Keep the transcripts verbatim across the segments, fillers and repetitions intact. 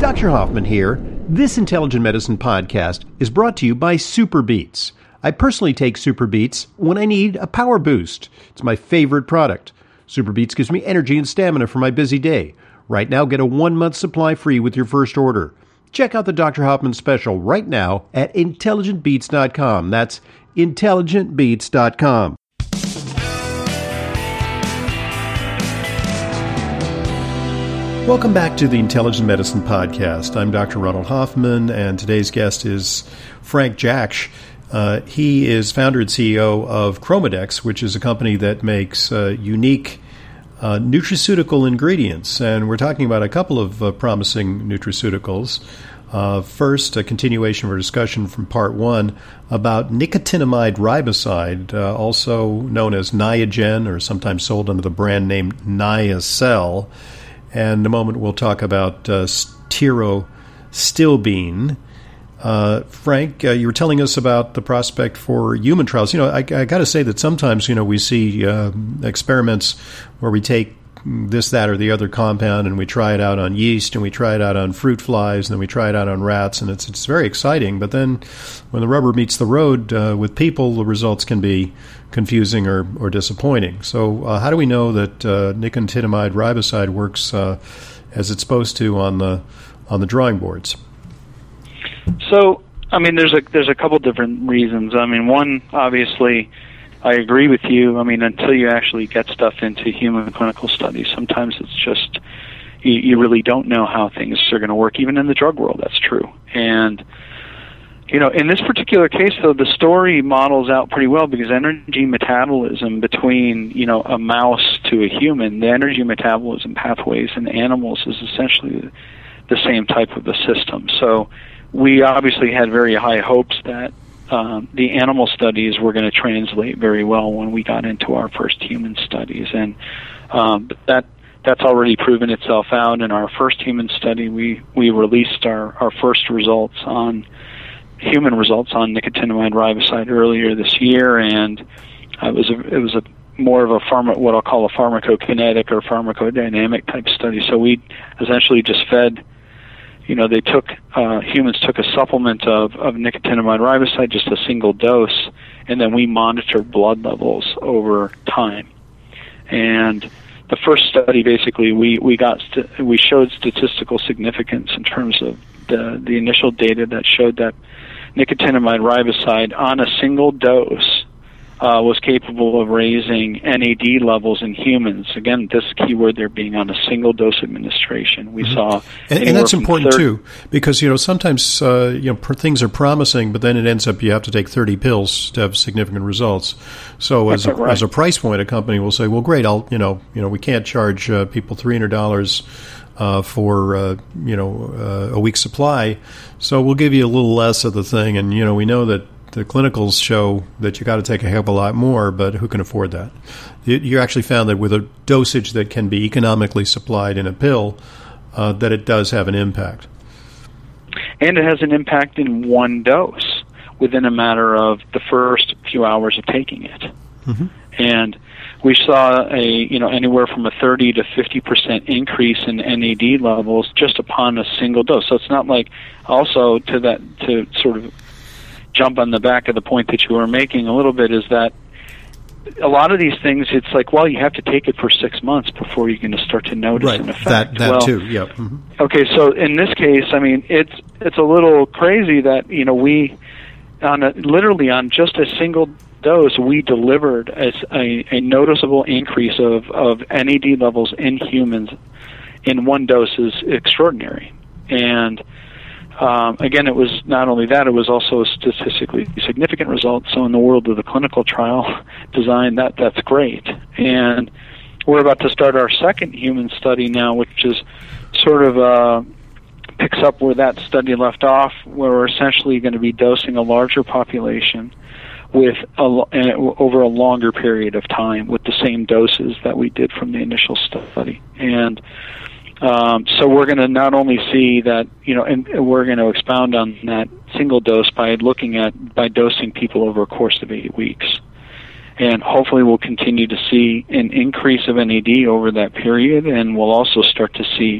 Doctor Hoffman here. This Intelligent Medicine podcast is brought to you by SuperBeets. I personally take SuperBeets when I need a power boost. It's my favorite product. SuperBeets gives me energy and stamina for my busy day. Right now, get a one-month supply free with your first order. Check out the Doctor Hoffman special right now at intelligent beats dot com. That's intelligent beats dot com. Welcome back to the Intelligent Medicine Podcast. I'm Doctor Ronald Hoffman, and today's guest is Frank Jaksch. Uh, he is founder and C E O of Chromadex, which is a company that makes uh, unique uh, nutraceutical ingredients. And we're talking about a couple of uh, promising nutraceuticals. Uh, first, a continuation of our discussion from part one about nicotinamide riboside, uh, also known as Niagen, or sometimes sold under the brand name Niacel. And in a moment, we'll talk about uh, pterostilbene. Uh, Frank, uh, you were telling us about the prospect for human trials. You know, I, I got to say that sometimes, you know, we see uh, experiments where we take this, that, or the other compound, and we try it out on yeast, and we try it out on fruit flies, and then we try it out on rats, and it's it's very exciting. But then when the rubber meets the road uh, with people, the results can be confusing or, or disappointing. So uh, how do we know that uh, nicotinamide riboside works uh, as it's supposed to on the on the drawing boards? So, I mean, there's a there's a couple different reasons. I mean, one, obviously, I agree with you. I mean, until you actually get stuff into human clinical studies, sometimes it's just you, you really don't know how things are going to work. Even in the drug world, that's true. And you know, in this particular case, though, the story models out pretty well because energy metabolism between, you know, a mouse to a human, the energy metabolism pathways in animals is essentially the same type of a system. So we obviously had very high hopes that um, the animal studies were going to translate very well when we got into our first human studies. And um, that that's already proven itself out. In our first human study, we, we released our, our first results on human results on nicotinamide riboside earlier this year, and uh, it was a, it was a more of a pharma, what I'll call a pharmacokinetic or pharmacodynamic type study. So we essentially just fed, you know, they took uh, humans took a supplement of, of nicotinamide riboside, just a single dose, and then we monitored blood levels over time. And the first study, basically, we we got st- we showed statistical significance in terms of the the initial data that showed that nicotinamide riboside on a single dose uh, was capable of raising N A D levels in humans. Again, this keyword there being on a single dose administration. We mm-hmm. saw, and, and that's important thirty too, because you know sometimes uh, you know pr- things are promising, but then it ends up you have to take thirty pills to have significant results. So as a, right. as a price point, a company will say, "Well, great, I'll you know you know we can't charge uh, people three hundred dollars." Uh, for uh, you know uh, a week's supply, so we'll give you a little less of the thing, and you know we know that the clinicals show that you got to take a heck of a lot more, but who can afford that? You, you actually found that with a dosage that can be economically supplied in a pill, uh, that it does have an impact, and it has an impact in one dose within a matter of the first few hours of taking it, mm-hmm. and we saw a you know anywhere from a thirty to fifty percent increase in N A D levels just upon a single dose. So it's not like also to that to sort of jump on the back of the point that you were making a little bit is that a lot of these things it's like well you have to take it for six months before you're going to start to notice right. an effect. That that well, too. Yeah. Mm-hmm. Okay, so in this case, I mean it's it's a little crazy that you know we on a, literally on just a single dose, we delivered a, a, a noticeable increase of, of N A D levels in humans in one dose is extraordinary. And um, again, it was not only that, it was also a statistically significant result. So in the world of the clinical trial design, that that's great. And we're about to start our second human study now, which is sort of uh, picks up where that study left off, where we're essentially going to be dosing a larger population with a, uh, over a longer period of time with the same doses that we did from the initial study. And um, so we're going to not only see that, you know, and we're going to expound on that single dose by looking at, by dosing people over a course of eight weeks. And hopefully we'll continue to see an increase of N A D over that period, and we'll also start to see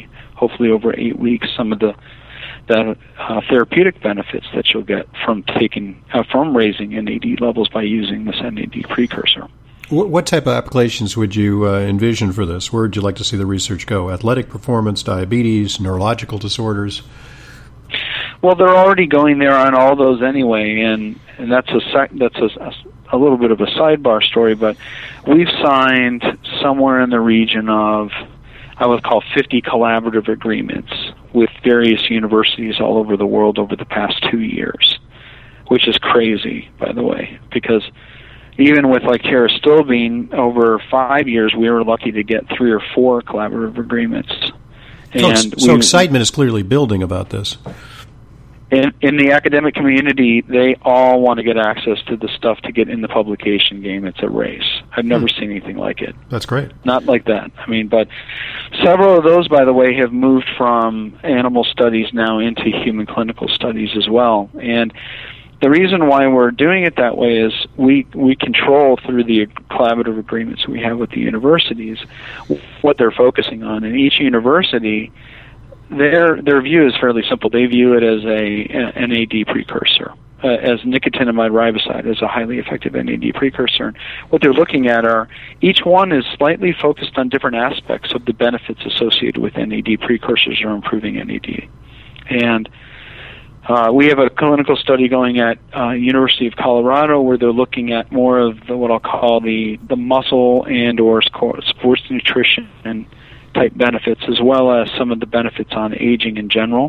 hopefully over eight weeks, some of the the uh, therapeutic benefits that you'll get from taking uh, from raising N A D levels by using this N A D precursor. What type of applications would you uh, envision for this? Where would you like to see the research go? Athletic performance, diabetes, neurological disorders? Well, they're already going there on all those anyway, and, and that's a sec- that's a, a little bit of a sidebar story. But we've signed somewhere in the region of, I would call, fifty collaborative agreements with various universities all over the world over the past two years, which is crazy, by the way, because even with like terastobine, over five years, we were lucky to get three or four collaborative agreements. And so, so excitement is clearly building about this. In, in the academic community, they all want to get access to the stuff to get in the publication game. It's a race. I've never hmm. seen anything like it. That's great. Not like that. I mean, but several of those, by the way, have moved from animal studies now into human clinical studies as well. And the reason why we're doing it that way is we we control through the collaborative agreements we have with the universities what they're focusing on. And each university, their their view is fairly simple. They view it as a N A D precursor, uh, as nicotinamide riboside, as a highly effective N A D precursor. And what they're looking at are, each one is slightly focused on different aspects of the benefits associated with N A D precursors or improving N A D. And Uh, we have a clinical study going at uh, University of Colorado where they're looking at more of the, what I'll call the, the muscle and or sports nutrition and type benefits, as well as some of the benefits on aging in general.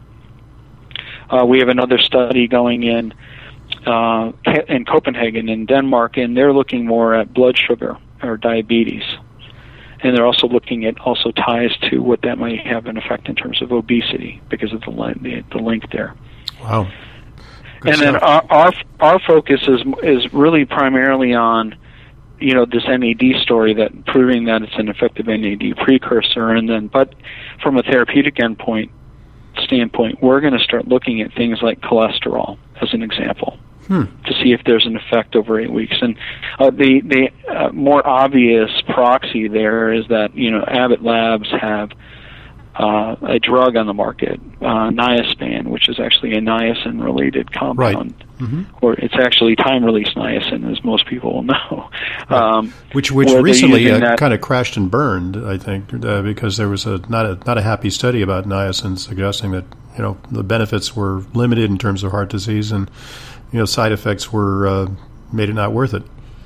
Uh, we have another study going in uh, in Copenhagen in Denmark, and they're looking more at blood sugar or diabetes. And they're also looking at also ties to what that might have an effect in terms of obesity because of the the, the link there. Wow. Good and stuff. then our, our our focus is is really primarily on, you know, this N A D story, that proving that it's an effective N A D precursor, and then but from a therapeutic endpoint standpoint, we're going to start looking at things like cholesterol as an example. Hmm. To see if there's an effect over eight weeks. And uh, the the uh, more obvious proxy there is that, you know, Abbott Labs have uh, a drug on the market, uh, Niaspan, which is actually a niacin-related compound. Right. Mm-hmm. Or it's actually time-release niacin, as most people will know. Right. Um, which which recently uh, kind of crashed and burned, I think, uh, because there was a not a not a happy study about niacin suggesting that, you know, the benefits were limited in terms of heart disease, and you know, side effects were uh, made it not worth it.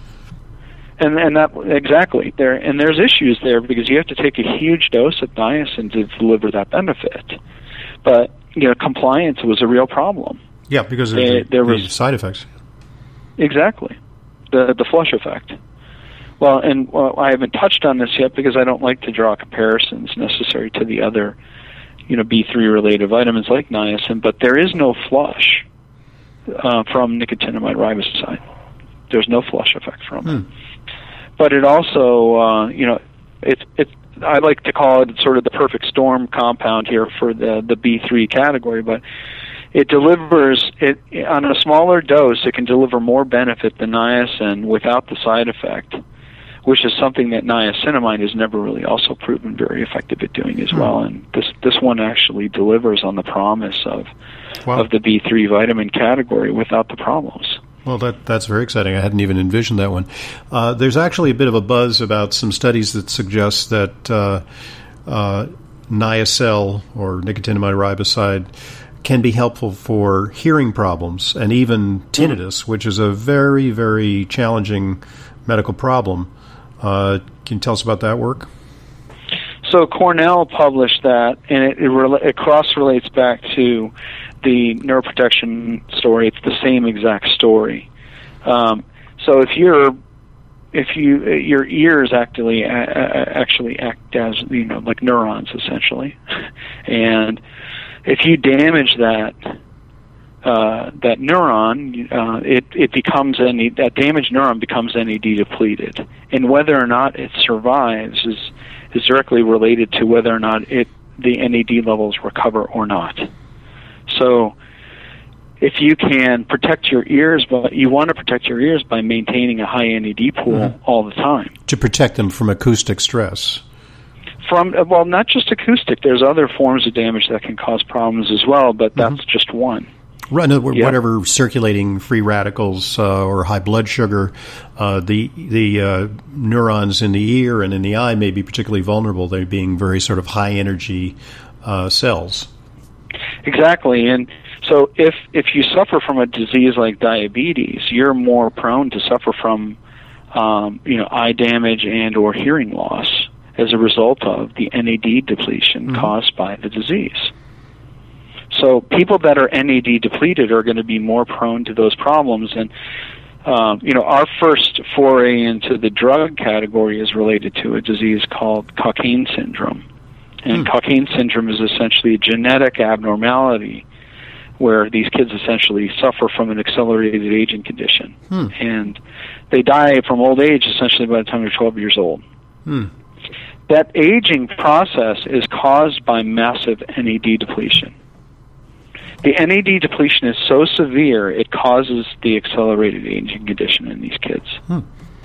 And and that exactly there, and there's issues there because you have to take a huge dose of niacin to deliver that benefit. But you know, compliance was a real problem. Yeah, because of the, there was the side effects. Exactly, the the flush effect. Well, and well, I haven't touched on this yet because I don't like to draw comparisons necessary to the other, you know, B three related vitamins like niacin. But there is no flush Uh, from nicotinamide riboside. There's no flush effect from it. Hmm. But it also, uh, you know, it's it's. I like to call it sort of the perfect storm compound here for the the B three category. But it delivers it on a smaller dose. It can deliver more benefit than niacin without the side effect, which is something that niacinamide has never really also proven very effective at doing as hmm. well. And this this one actually delivers on the promise of. Wow. Of the B three vitamin category without the problems. Well, that that's very exciting. I hadn't even envisioned that one. Uh, there's actually a bit of a buzz about some studies that suggest that uh, uh, Niacel, or nicotinamide riboside, can be helpful for hearing problems and even tinnitus, mm. which is a very, very challenging medical problem. Uh, can you tell us about that work? So Cornell published that, and it, it, rela- it cross-relates back to the neuroprotection story. It's the same exact story. Um, so if you're, if you, your ears actually uh, actually act as, you know, like neurons essentially, and if you damage that uh, that neuron, uh, it it becomes any that damaged neuron becomes N A D depleted, and whether or not it survives is. is directly related to whether or not it the N A D levels recover or not. So if you can protect your ears, but you want to protect your ears by maintaining a high N A D pool mm-hmm. all the time. To protect them from acoustic stress. from, well, not just acoustic. There's other forms of damage that can cause problems as well, but that's mm-hmm. just one. Right, no, whatever yep. circulating free radicals uh, or high blood sugar, uh, the the uh, neurons in the ear and in the eye may be particularly vulnerable. They're being very sort of high energy uh, cells. Exactly, and so if if you suffer from a disease like diabetes, you're more prone to suffer from um, you know eye damage and or hearing loss as a result of the N A D depletion mm-hmm. caused by the disease. So people that are N A D depleted are going to be more prone to those problems. And, um, you know, our first foray into the drug category is related to a disease called Cockayne syndrome. And hmm. Cockayne syndrome is essentially a genetic abnormality where these kids essentially suffer from an accelerated aging condition. Hmm. And they die from old age essentially by the time they're twelve years old. Hmm. That aging process is caused by massive N A D depletion. The N A D depletion is so severe, it causes the accelerated aging condition in these kids. Hmm.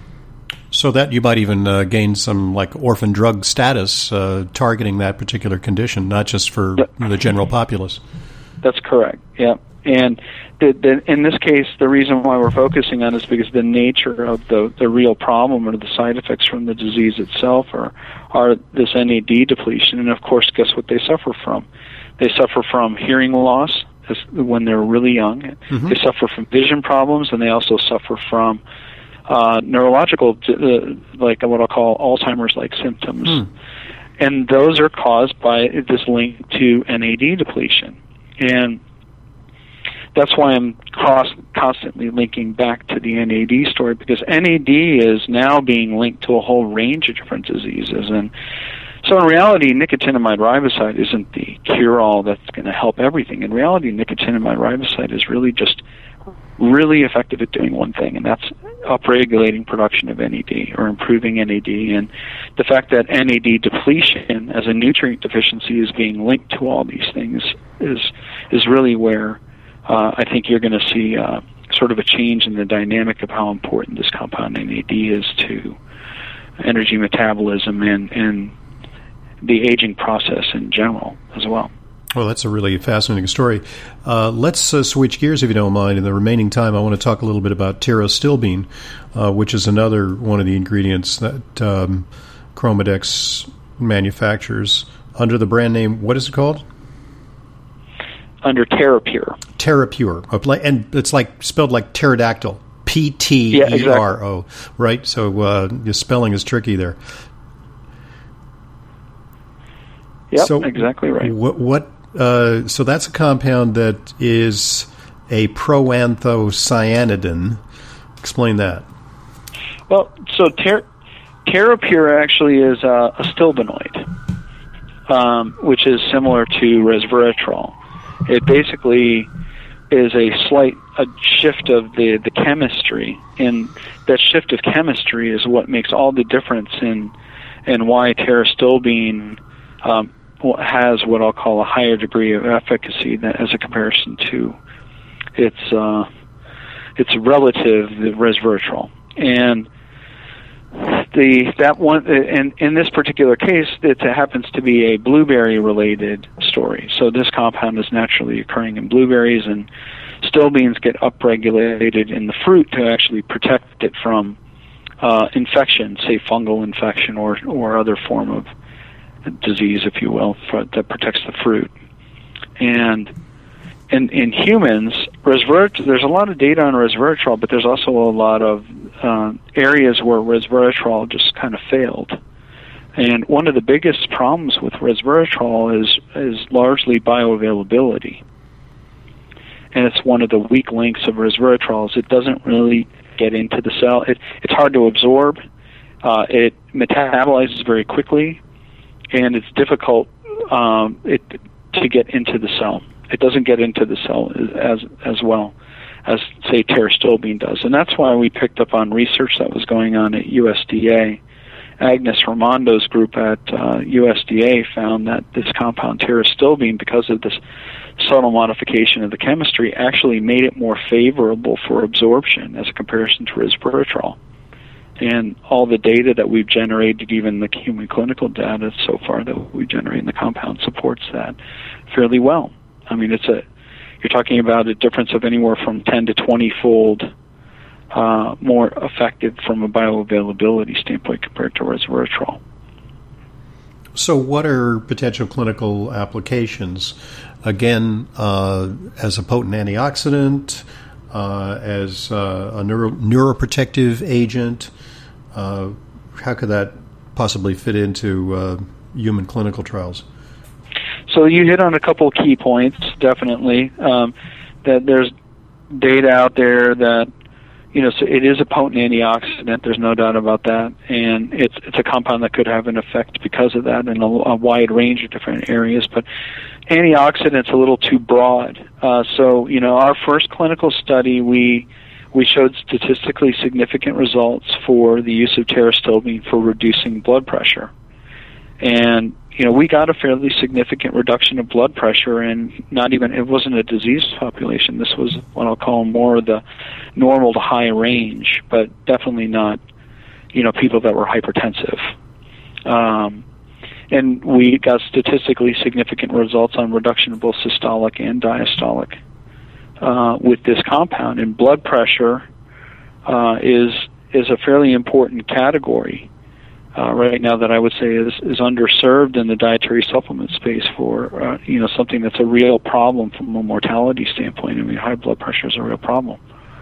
So that you might even uh, gain some like orphan drug status uh, targeting that particular condition, not just for the general populace. That's correct, yeah. And the, the, in this case, the reason why we're focusing on it is because the nature of the, the real problem or the side effects from the disease itself are, are this N A D depletion. And, of course, guess what they suffer from? They suffer from hearing loss when they're really young. Mm-hmm. They suffer from vision problems, and they also suffer from uh, neurological, uh, like what I'll call Alzheimer's-like symptoms. Mm. And those are caused by this link to N A D depletion. And that's why I'm cross, constantly linking back to the N A D story, because N A D is now being linked to a whole range of different diseases. And so in reality, nicotinamide riboside isn't the cure-all that's going to help everything. In reality, nicotinamide riboside is really just really effective at doing one thing, and that's upregulating production of N A D or improving N A D. And the fact that N A D depletion as a nutrient deficiency is being linked to all these things is is really where uh, I think you're going to see uh, sort of a change in the dynamic of how important this compound N A D is to energy metabolism and, and the aging process in general as well. Well, that's a really fascinating story. Uh, let's uh, switch gears, if you don't mind. In the remaining time, I want to talk a little bit about pterostilbene, uh, which is another one of the ingredients that um, Chromadex manufactures under the brand name, what is it called? Under TerraPure. TerraPure. And it's like spelled like pterodactyl. P T E R O, yeah, exactly. Right? So uh, the spelling is tricky there. Yep, so exactly right. What, what uh, so that's a compound that is a proanthocyanidin. Explain that. Well, so ter- TerraPure actually is a, a stilbenoid, um, which is similar to resveratrol. It basically is a slight a shift of the, the chemistry, and that shift of chemistry is what makes all the difference in in why pterostilbene um, has what I'll call a higher degree of efficacy than, as a comparison to its uh, its relative, the resveratrol. And the that one, and in this particular case, it happens to be a blueberry-related story. So this compound is naturally occurring in blueberries, and stilbenes get upregulated in the fruit to actually protect it from uh, infection, say fungal infection or or other form of disease, if you will, for, that protects the fruit. And in in humans, resveratrol, there's a lot of data on resveratrol, but there's also a lot of uh, areas where resveratrol just kind of failed. And one of the biggest problems with resveratrol is is largely bioavailability. And it's one of the weak links of resveratrol is it doesn't really get into the cell. It, it's hard to absorb. Uh, it metabolizes very quickly, and it's difficult um, it, to get into the cell. It doesn't get into the cell as as well as, say, pterostilbene does. And that's why we picked up on research that was going on at U S D A. Agnes Raimondo's group at uh, U S D A found that this compound pterostilbene, because of this subtle modification of the chemistry, actually made it more favorable for absorption as a comparison to resveratrol. And all the data that we've generated, even the human clinical data so far that we generate in the compound, supports that fairly well. I mean, it's a you're talking about a difference of anywhere from ten to twenty fold uh, more effective from a bioavailability standpoint compared to resveratrol. So what are potential clinical applications? Again, uh, as a potent antioxidant, uh, as uh, a neuro- neuroprotective agent, uh, how could that possibly fit into uh, human clinical trials? So you hit on a couple of key points, definitely. Um, that there's data out there that, you know, so it is a potent antioxidant. There's no doubt about that, and it's it's a compound that could have an effect because of that in a, a wide range of different areas. But antioxidants a little too broad. Uh, so, you know, our first clinical study, we we showed statistically significant results for the use of pterostilbene for reducing blood pressure, and you know, we got a fairly significant reduction of blood pressure, and not even, it wasn't a diseased population. This was what I'll call more the normal to high range, but definitely not, you know, people that were hypertensive. Um, and we got statistically significant results on reduction of both systolic and diastolic uh, with this compound. And blood pressure uh, is is a fairly important category Uh, right now that I would say is, is underserved in the dietary supplement space for, uh, you know, something that's a real problem from a mortality standpoint. I mean, high blood pressure is a real problem.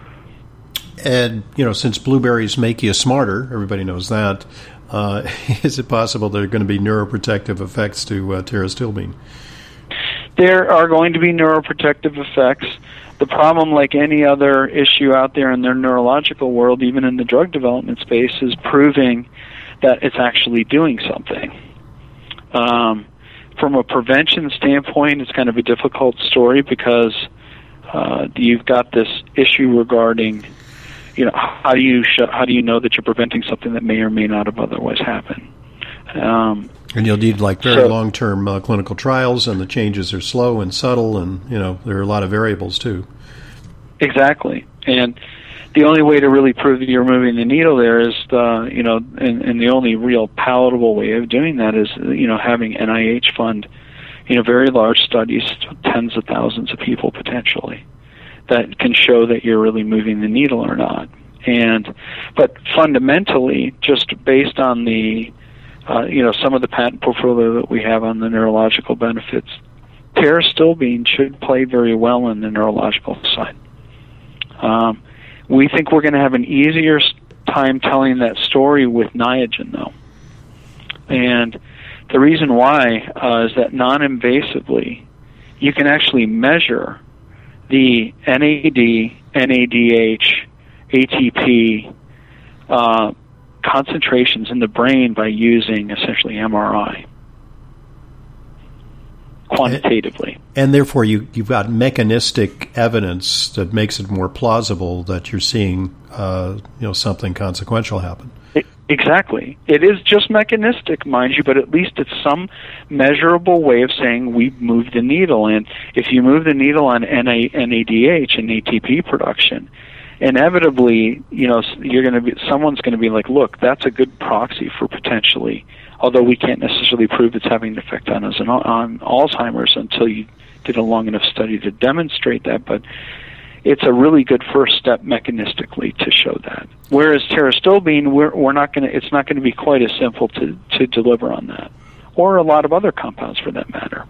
And, you know, since blueberries make you smarter, everybody knows that, uh, is it possible there are going to be neuroprotective effects to uh, pterostilbene? There are going to be neuroprotective effects. The problem, like any other issue out there in the neurological world, even in the drug development space, is proving that it's actually doing something. Um, from a prevention standpoint, it's kind of a difficult story because uh, you've got this issue regarding, you know, how do you sh- how do you know that you're preventing something that may or may not have otherwise happened? Um, and you'll need like very so, long-term uh, clinical trials, and the changes are slow and subtle, and you know there are a lot of variables too. Exactly, and the only way to really prove that you're moving the needle there is, the, you know, and, and the only real palatable way of doing that is, you know, having N I H fund, you know, very large studies, tens of thousands of people potentially, that can show that you're really moving the needle or not. And, but fundamentally, just based on the, uh, you know, some of the patent portfolio that we have on the neurological benefits, pterostilbene should play very well in the neurological side. Um, We think we're going to have an easier time telling that story with Niagen, though. And the reason why uh, is that non-invasively, you can actually measure the N A D, N A D H, A T P uh, concentrations in the brain by using essentially M R I. Quantitatively. And therefore you, you've got mechanistic evidence that makes it more plausible that you're seeing uh, you know, something consequential happen. It, exactly. It is just mechanistic, mind you, but at least it's some measurable way of saying we've moved the needle. And if you move the needle on N A D H and A T P production, inevitably, you know, you're going to be, someone's going to be like, look, that's a good proxy for potentially, although we can't necessarily prove it's having an effect on us and on Alzheimer's until you did a long enough study to demonstrate that, but it's a really good first step mechanistically to show that. Whereas pterostilbene, we're, we're not going to, it's not going to be quite as simple to, to deliver on that, or a lot of other compounds for that matter.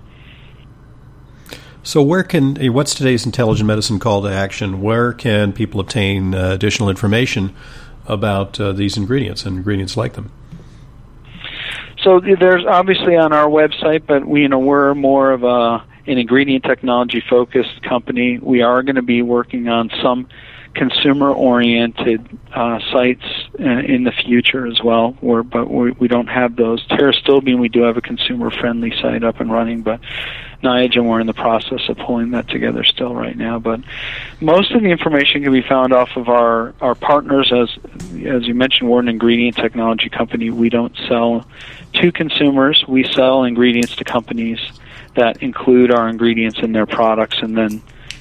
So where can, what's today's intelligent medicine call to action? Where can people obtain uh, additional information about uh, these ingredients and ingredients like them? So there's obviously on our website, but we, you know, we're more of a an ingredient technology focused company. We are going to be working on some consumer oriented uh, sites in, in the future as well. We're, but we, we don't have those. pterostilbene, we do have a consumer friendly site up and running, but Niagen, we're in the process of pulling that together still right now. But most of the information can be found off of our, our partners. As as you mentioned, we're an ingredient technology company. We don't sell to consumers. We sell ingredients to companies that include our ingredients in their products and then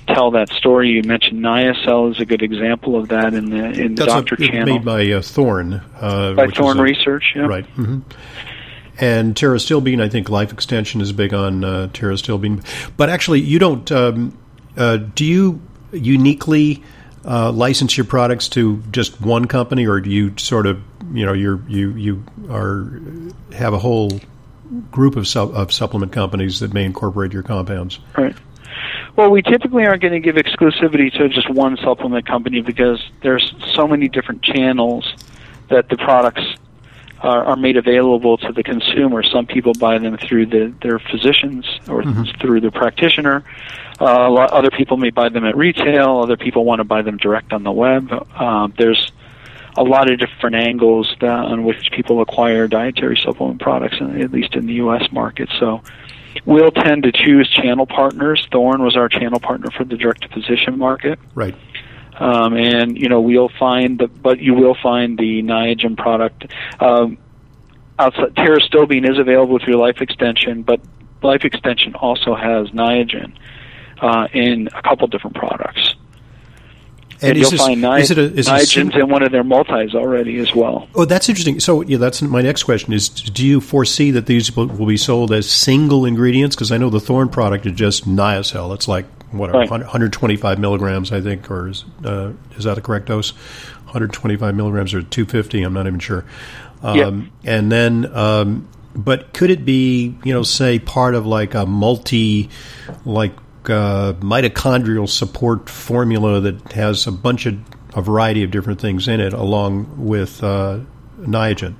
tell that story. You mentioned Niacel is a good example of that in the in the That's doctor a, channel. Made by uh, Thorne. Uh, by which Thorne is a, Research, yeah. Right. Mm-hmm. And Terastilbene, I think Life Extension is big on uh, Terastilbene. But actually, you don't. Um, uh, do you uniquely uh, license your products to just one company, or do you sort of, you know, you're, you you are have a whole group of su- of supplement companies that may incorporate your compounds? Right. Well, we typically aren't going to give exclusivity to just one supplement company because there's so many different channels that the products are, are made available to the consumer. Some people buy them through the, their physicians or mm-hmm. through the practitioner. Uh, other people may buy them at retail. Other people want to buy them direct on the web. Uh, there's a lot of different angles that, on which people acquire dietary supplement products, at least in the U S market. So we'll tend to choose channel partners. Thorne was our channel partner for the direct-to-physician market. Right. Um, and, you know, we'll find, the, but you will find the Niagen product. Um, outside, Terastilbene is available through Life Extension, but Life Extension also has Niagen uh, in a couple different products. And, and is you'll this, find Ni- is it a, is Niagen's it in one of their multis already as well. Oh, that's interesting. So, yeah, that's my next question is, do you foresee that these will, will be sold as single ingredients? Because I know the Thorne product is just Niacel. It's like, what, right. one hundred twenty-five milligrams, I think, or is, uh, is that the correct dose? one hundred twenty-five milligrams or two hundred fifty, I'm not even sure. Um, yep. And then, um, but could it be, you know, say part of like a multi, like, Uh, mitochondrial support formula that has a bunch of a variety of different things in it, along with uh, Niagen?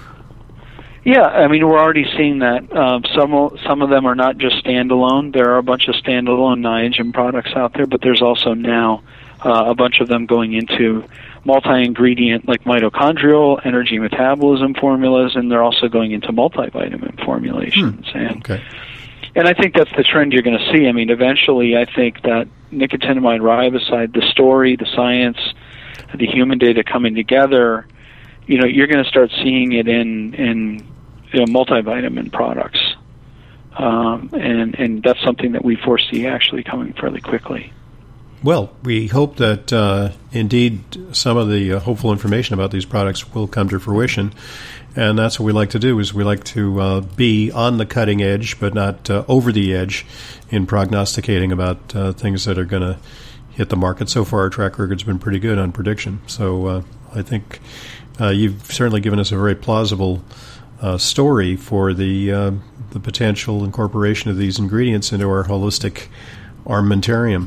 Yeah, I mean, we're already seeing that. Um, some some of them are not just standalone. There are a bunch of standalone Niagen products out there, but there's also now uh, a bunch of them going into multi-ingredient, like mitochondrial energy metabolism formulas, and they're also going into multivitamin formulations. Hmm. And okay. And I think that's the trend you're going to see. I mean, eventually, I think that nicotinamide riboside, the story, the science, the human data coming together, you know, you're going to start seeing it in in you know, multivitamin products, um, and and that's something that we foresee actually coming fairly quickly. Well, we hope that uh, indeed some of the uh, hopeful information about these products will come to fruition. And that's what we like to do, is we like to uh, be on the cutting edge, but not uh, over the edge in prognosticating about uh, things that are going to hit the market. So far, our track record's been pretty good on prediction. So uh, I think uh, you've certainly given us a very plausible uh, story for the uh, the potential incorporation of these ingredients into our holistic armamentarium.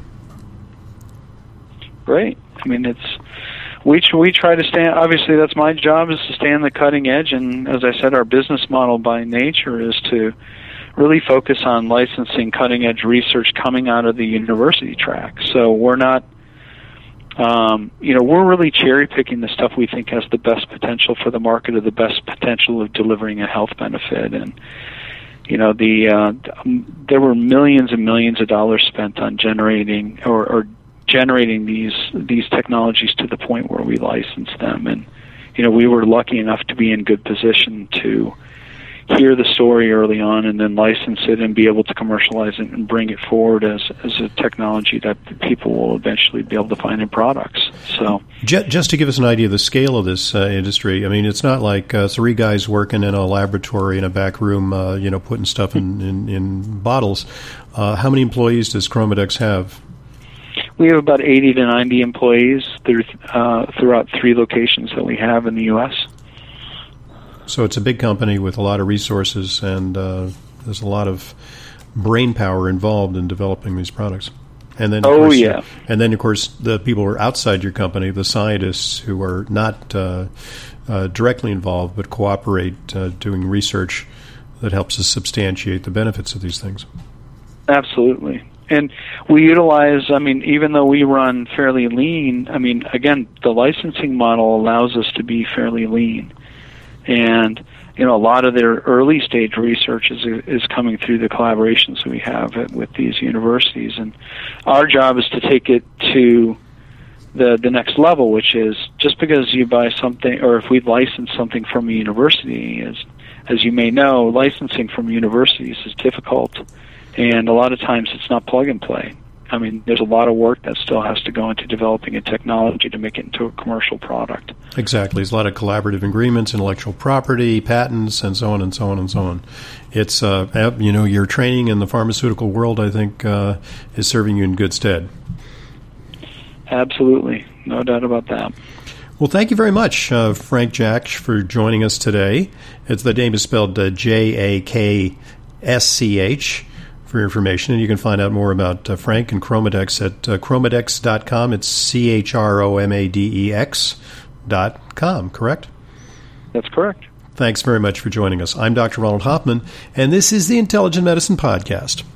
Great. I mean, it's... We we try to stay, obviously that's my job, is to stay on the cutting edge, and as I said, our business model by nature is to really focus on licensing cutting edge research coming out of the university track. So we're not, um, you know, we're really cherry picking the stuff we think has the best potential for the market or the best potential of delivering a health benefit. And, you know, the uh, there were millions and millions of dollars spent on generating or, or generating these these technologies to the point where we license them. And, you know, we were lucky enough to be in good position to hear the story early on and then license it and be able to commercialize it and bring it forward as, as a technology that people will eventually be able to find in products. So, just to give us an idea of the scale of this uh, industry, I mean, it's not like uh, three guys working in a laboratory in a back room, uh, you know, putting stuff in, in, in bottles. Uh, how many employees does Chromadex have? We have about eighty to ninety employees through, uh, throughout three locations that we have in the U S So it's a big company with a lot of resources, and uh, there's a lot of brain power involved in developing these products. And then, of oh course, yeah. And then, of course, the people who are outside your company, the scientists who are not uh, uh, directly involved but cooperate, uh, doing research that helps us substantiate the benefits of these things. Absolutely. And we utilize, I mean, even though we run fairly lean, I mean, again, the licensing model allows us to be fairly lean. And, you know, a lot of their early stage research is is coming through the collaborations we have with these universities. And our job is to take it to the the next level, which is just because you buy something, or if we license something from a university, as as you may know, licensing from universities is difficult. And a lot of times it's not plug and play. I mean, there's a lot of work that still has to go into developing a technology to make it into a commercial product. Exactly. There's a lot of collaborative agreements, intellectual property, patents, and so on and so on and so on. It's, uh, you know, your training in the pharmaceutical world, I think, uh, is serving you in good stead. Absolutely. No doubt about that. Well, thank you very much, uh, Frank Jaksch, for joining us today. It's, the name is spelled uh, J A K S C H for your information, and you can find out more about uh, Frank and Chromadex at uh, chromadex dot com. It's C H R O M A D E X dot com, correct? That's correct. Thanks very much for joining us. I'm Doctor Ronald Hoffman, and this is the Intelligent Medicine Podcast.